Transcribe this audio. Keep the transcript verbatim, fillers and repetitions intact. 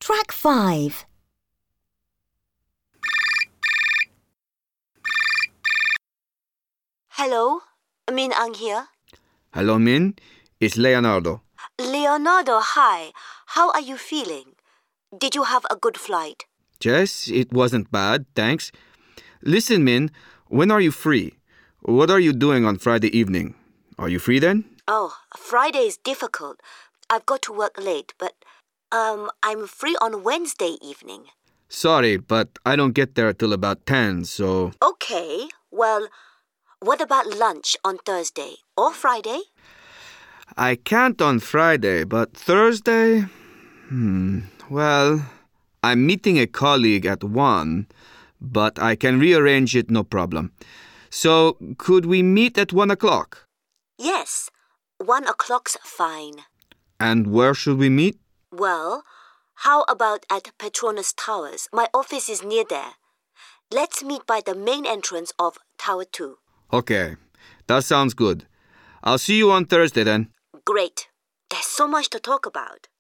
Track five. Hello, Min Ang here. Hello, Min. It's Leonardo. Leonardo, hi. How are you feeling? Did you have a good flight? Yes, it wasn't bad, thanks. Listen, Min, when are you free? What are you doing on Friday evening? Are you free then? Oh, Friday is difficult. I've got to work late, but um, I'm free on Wednesday evening. Sorry, but I don't get there till about ten, so... Okay, well, what about lunch on Thursday or Friday? I can't on Friday, but Thursday? Hmm, well, I'm meeting a colleague at one, but I can rearrange it no problem. So, could we meet at one o'clock? Yes, one o'clock's fine. And where should we meet? Well, how about at Petronas Towers? My office is near there. Let's meet by the main entrance of Tower two. Okay, that sounds good. I'll see you on Thursday then. Great. There's so much to talk about.